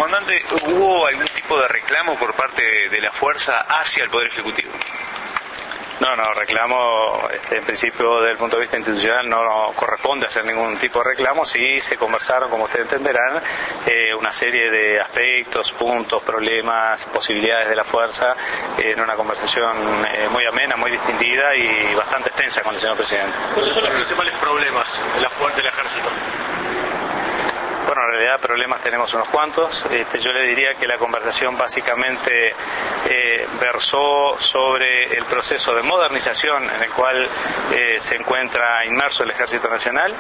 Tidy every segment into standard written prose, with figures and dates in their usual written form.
Comandante, ¿hubo algún tipo de reclamo por parte de la fuerza hacia el Poder Ejecutivo? No, reclamo, en principio, desde el punto de vista institucional no corresponde hacer ningún tipo de reclamo. Sí se conversaron, como ustedes entenderán, una serie de aspectos, puntos, problemas, posibilidades de la fuerza, en una conversación muy amena, muy distendida y bastante extensa con el señor presidente. ¿Cuáles son los principales problemas de la fuerza del ejército? Bueno, en realidad problemas tenemos unos cuantos. Yo le diría que la conversación básicamente versó sobre el proceso de modernización en el cual se encuentra inmerso el Ejército Nacional.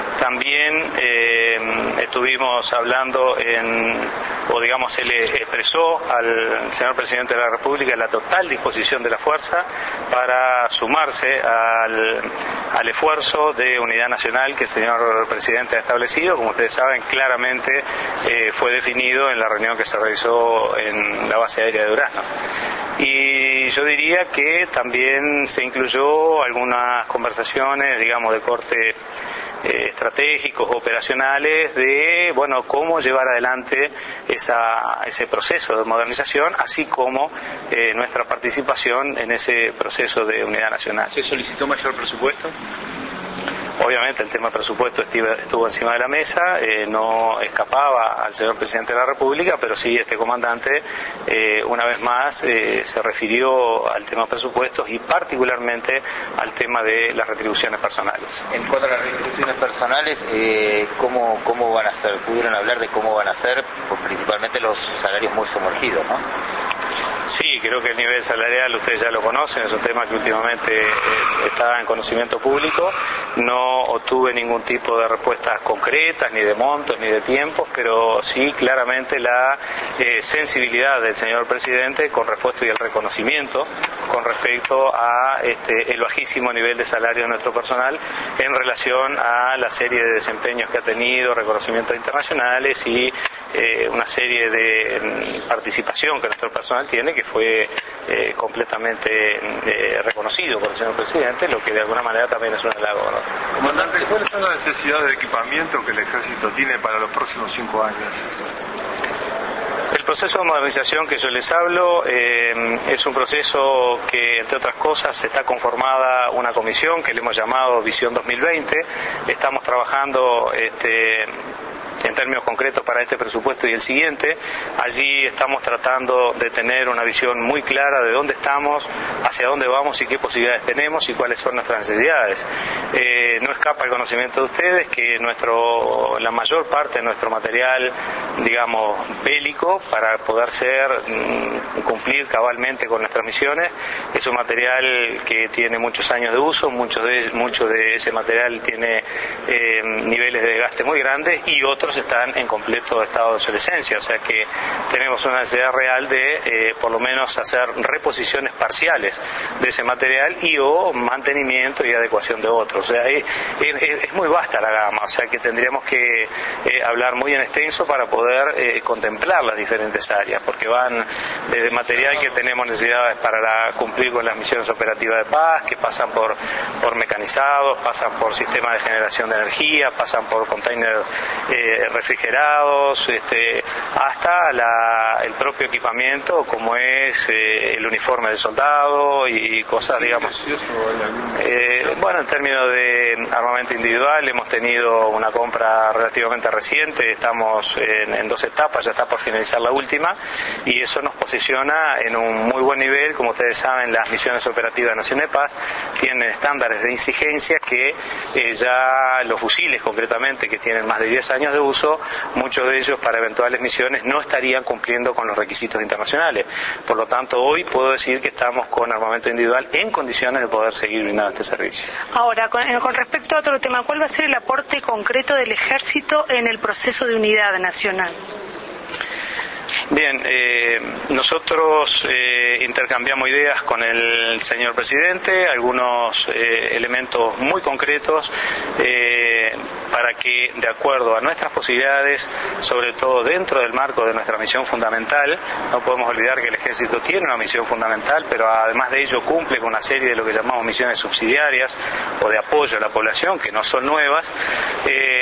También estuvimos hablando él expresó al señor Presidente de la República la total disposición de la fuerza para sumarse al esfuerzo de unidad nacional que el señor Presidente ha establecido. Como ustedes saben, claramente fue definido en la reunión que se realizó en la base aérea de Durazno. Y yo diría que también se incluyó algunas conversaciones, de corte estratégicos, operacionales, de cómo llevar adelante ese proceso de modernización, así como nuestra participación en ese proceso de unidad nacional. ¿Se solicitó mayor presupuesto? Obviamente el tema presupuesto estuvo encima de la mesa, no escapaba al señor Presidente de la República, pero sí este comandante una vez más se refirió al tema presupuestos y particularmente al tema de las retribuciones personales. En cuanto a las retribuciones personales, ¿cómo van a ser? ¿Pudieron hablar de cómo van a ser? Pues principalmente los salarios muy sumergidos, ¿no? Sí, creo que el nivel salarial ustedes ya lo conocen, es un tema que últimamente está en conocimiento público. No obtuve ningún tipo de respuestas concretas, ni de montos, ni de tiempos, pero sí claramente la sensibilidad del señor Presidente con respecto y el reconocimiento con respecto a el bajísimo nivel de salario de nuestro personal en relación a la serie de desempeños que ha tenido, reconocimientos internacionales y una serie de participación que nuestro personal tiene, que fue completamente reconocido por el señor Presidente, lo que de alguna manera también es un halago, ¿no? Comandante, ¿cuáles son las necesidades de equipamiento que el Ejército tiene para los próximos 5 años? El proceso de modernización que yo les hablo es un proceso que, entre otras cosas, está conformada una comisión que le hemos llamado Visión 2020. Estamos trabajando en términos concretos para este presupuesto y el siguiente. Allí estamos tratando de tener una visión muy clara de dónde estamos, hacia dónde vamos y qué posibilidades tenemos y cuáles son nuestras necesidades. No escapa el conocimiento de ustedes que la mayor parte de nuestro material, bélico, para poder cumplir cabalmente con nuestras misiones, es un material que tiene muchos años de uso, mucho de ese material tiene niveles de desgaste muy grandes y otros están en completo estado de obsolescencia, o sea que tenemos una necesidad real de por lo menos hacer reposiciones parciales de ese material o mantenimiento y adecuación de otros. O sea, es muy vasta la gama, o sea que tendríamos que hablar muy en extenso para poder contemplar las diferentes áreas, porque van desde material que tenemos necesidades para cumplir con las misiones operativas de paz, que pasan por mecanizados, pasan por sistemas de generación de energía, pasan por containers refrigerados, hasta el propio equipamiento como es el uniforme del soldado y cosas, en términos de armamento individual hemos tenido una compra relativamente reciente, estamos en 2 etapas, ya está por finalizar la última y eso nos posiciona en un muy buen nivel. Como ustedes saben, las misiones operativas de Nación de Paz tienen estándares de exigencia que ya los fusiles concretamente, que tienen más de 10 años de uso, muchos de ellos para eventuales misiones no estarían cumpliendo con los requisitos internacionales. Por lo tanto, hoy puedo decir que estamos con armamento individual en condiciones de poder seguir brindando este servicio. Ahora, con respecto a otro tema, ¿cuál va a ser el aporte concreto del Ejército en el proceso de unidad nacional? Bien, nosotros intercambiamos ideas con el señor Presidente, algunos elementos muy concretos para que, de acuerdo a nuestras posibilidades, sobre todo dentro del marco de nuestra misión fundamental, no podemos olvidar que el Ejército tiene una misión fundamental, pero además de ello cumple con una serie de lo que llamamos misiones subsidiarias o de apoyo a la población, que no son nuevas.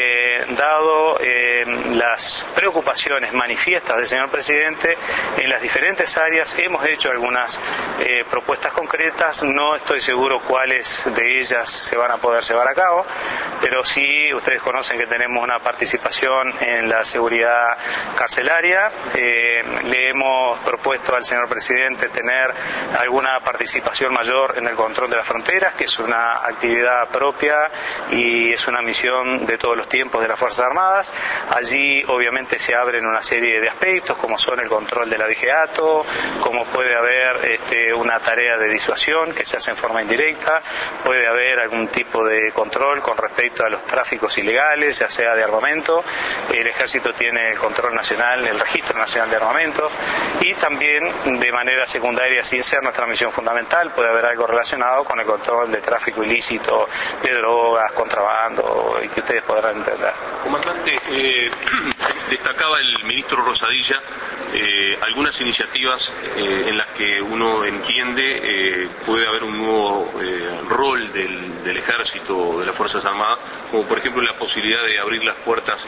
dado las preocupaciones manifiestas del señor presidente en las diferentes áreas, hemos hecho algunas propuestas concretas. No estoy seguro cuáles de ellas se van a poder llevar a cabo, pero sí ustedes conocen que tenemos una participación en la seguridad carcelaria. Le hemos propuesto al señor presidente tener alguna participación mayor en el control de las fronteras, que es una actividad propia y es una misión de todos los tiempos de las Fuerzas Armadas. Allí obviamente se abren una serie de aspectos, como son el control del abigeato, como puede haber una tarea de disuasión que se hace en forma indirecta, puede haber algún tipo de control con respecto a los tráficos ilegales, ya sea de armamento. El Ejército tiene el control nacional, el Registro Nacional de Armamentos, y también de manera secundaria, sin ser nuestra misión fundamental, puede haber algo relacionado con el control de tráfico ilícito, de drogas, contrabando, y que ustedes podrán entender. Comandante, destacaba el ministro Rosadilla algunas iniciativas en las que uno entiende puede haber un nuevo rol del Ejército, de las Fuerzas Armadas, como por ejemplo la posibilidad de abrir las puertas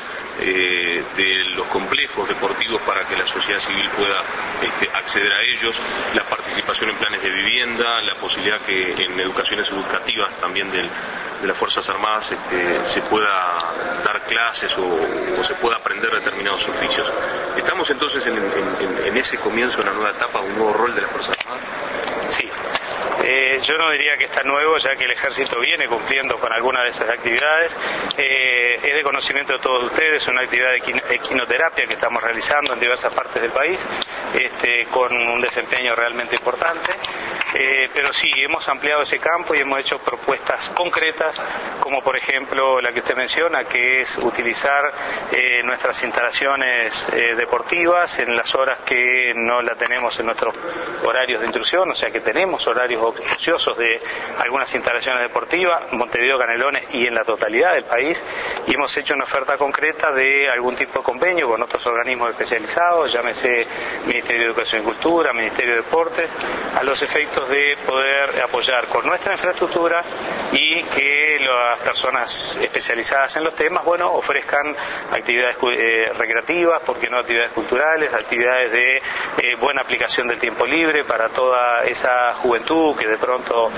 de los complejos deportivos para que la sociedad civil pueda acceder a ellos, la participación en planes de vivienda, la posibilidad que en educaciones educativas también de las Fuerzas Armadas se pueda dar clases o se pueda aprender determinados oficios. ¿Estamos entonces en ese comienzo de una nueva etapa, un nuevo rol de las Fuerzas Armadas? Sí. Yo no diría que está nuevo, ya que el Ejército viene cumpliendo con algunas de esas actividades. Es de conocimiento de todos ustedes una actividad de equinoterapia que estamos realizando en diversas partes del país, con un desempeño realmente importante. Pero sí, hemos ampliado ese campo y hemos hecho propuestas concretas, como por ejemplo la que usted menciona, que es utilizar nuestras instalaciones deportivas en las horas que no la tenemos en nuestros horarios de instrucción, o sea que tenemos horarios ociosos de algunas instalaciones deportivas, Montevideo, Canelones y en la totalidad del país, y hemos hecho una oferta concreta de algún tipo de convenio con otros organismos especializados, llámese Ministerio de Educación y Cultura, Ministerio de Deportes, a los efectos de poder apoyar con nuestra infraestructura y que las personas especializadas en los temas, ofrezcan actividades recreativas, porque no actividades culturales, actividades de buena aplicación del tiempo libre para toda esa juventud que de pronto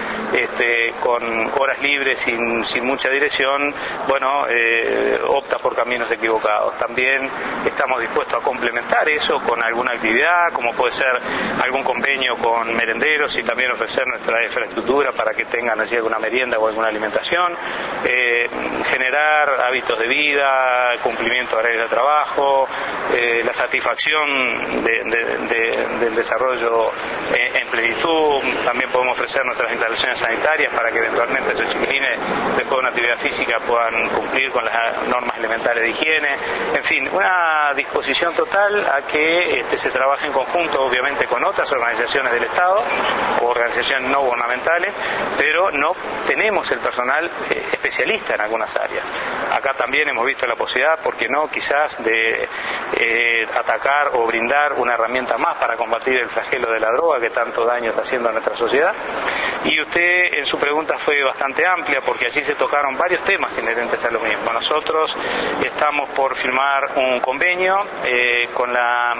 con horas libres sin mucha dirección, opta por caminos equivocados. También estamos dispuestos a complementar eso con alguna actividad, como puede ser algún convenio con merenderos y también ofrecer nuestra infraestructura para que tengan así alguna merienda o alguna alimentación, generar hábitos de vida, cumplimiento de horarios de trabajo, la satisfacción del desarrollo en plenitud. También podemos ofrecer nuestras instalaciones sanitarias para que eventualmente esos chiquilines, después de una actividad física, puedan cumplir con las normas elementales de higiene. En fin, una disposición total a que se trabaje en conjunto, obviamente, con otras organizaciones del Estado o organizaciones no gubernamentales, pero no tenemos el personal especialista en algunas áreas. Acá también hemos visto la posibilidad, ¿por qué no?, quizás de atacar o brindar una herramienta más para combatir el flagelo de la droga que tanto daño está haciendo a nuestra sociedad. Y usted en su pregunta fue bastante amplia, porque allí se tocaron varios temas inherentes a lo mismo. Nosotros estamos por firmar un convenio con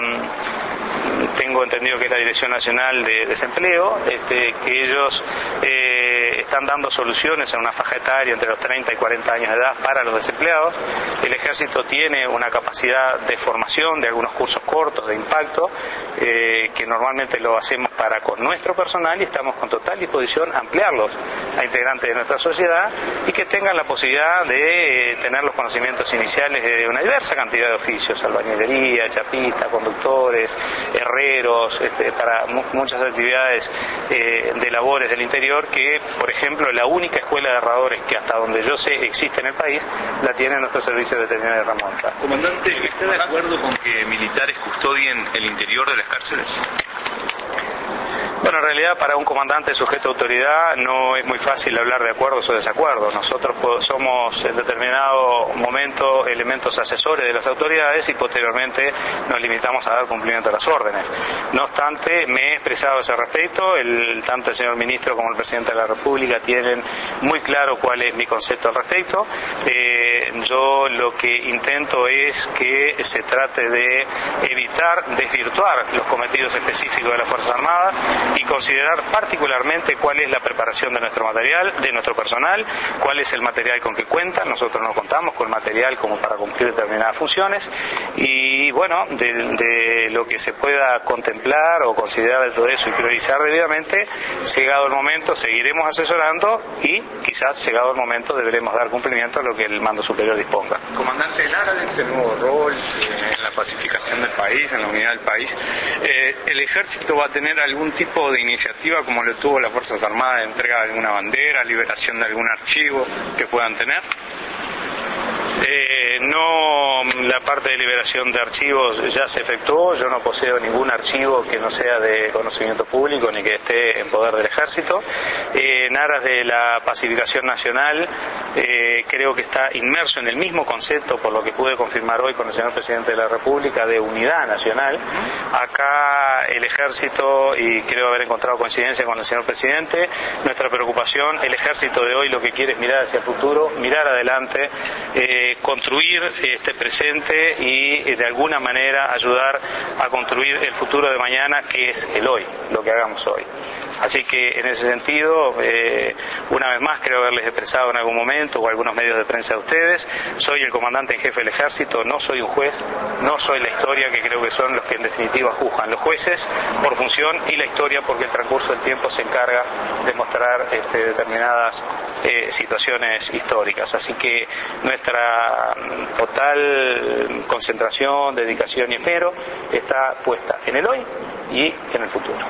tengo entendido que es la Dirección Nacional de Desempleo, que ellos están dando soluciones en una faja etaria entre los 30 y 40 años de edad para los desempleados. El Ejército tiene una capacidad de formación de algunos cursos cortos de impacto, que normalmente lo hacemos con nuestro personal, y estamos con total disposición a ampliarlos a integrantes de nuestra sociedad y que tengan la posibilidad de tener los conocimientos iniciales de una diversa cantidad de oficios: albañilería, chapista, conductores, herreros, para muchas actividades de labores del interior que, por ejemplo, la única escuela de herradores que hasta donde yo sé existe en el país, la tiene nuestro servicio veterinario de Ramón. Comandante, ¿está de acuerdo con que militares custodien el interior de las cárceles? Bueno, en realidad para un comandante sujeto a autoridad no es muy fácil hablar de acuerdos o desacuerdos. Nosotros somos en determinado momento elementos asesores de las autoridades y posteriormente nos limitamos a dar cumplimiento a las órdenes. No obstante, me he expresado a ese respecto. Tanto el señor ministro como el presidente de la República tienen muy claro cuál es mi concepto al respecto. Yo lo que intento es que se trate de evitar desvirtuar los cometidos específicos de las Fuerzas Armadas y considerar particularmente cuál es la preparación de nuestro material, de nuestro personal, cuál es el material con que cuentan. Nosotros no contamos con material como para cumplir determinadas funciones y bueno, de lo que se pueda contemplar o considerar de todo eso y priorizar debidamente, llegado el momento seguiremos asesorando y quizás llegado el momento deberemos dar cumplimiento a lo que el mando superior disponga. Comandante, en aras de este nuevo rol en la pacificación del país, en la unidad del país, ¿el ejército va a tener algún tipo de iniciativa como lo tuvo las Fuerzas Armadas de entrega de alguna bandera, liberación de algún archivo que puedan tener? No, la parte de liberación de archivos ya se efectuó. Yo no poseo ningún archivo que no sea de conocimiento público ni que esté en poder del ejército. En aras de la pacificación nacional, creo que está inmerso en el mismo concepto, por lo que pude confirmar hoy con el señor presidente de la República, de unidad nacional. Acá el ejército, y creo haber encontrado coincidencia con el señor presidente, nuestra preocupación, el ejército de hoy lo que quiere es mirar hacia el futuro, mirar adelante, construir este presente y de alguna manera ayudar a construir el futuro de mañana, que es el hoy, lo que hagamos hoy. Así que en ese sentido, una vez más creo haberles expresado en algún momento o algunos medios de prensa a ustedes, soy el comandante en jefe del ejército, no soy un juez, no soy la historia, que creo que son los que en definitiva juzgan, los jueces por función y la historia porque el transcurso del tiempo se encarga de mostrar determinadas situaciones históricas. Así que nuestra total concentración, dedicación y esmero está puesta en el hoy y en el futuro.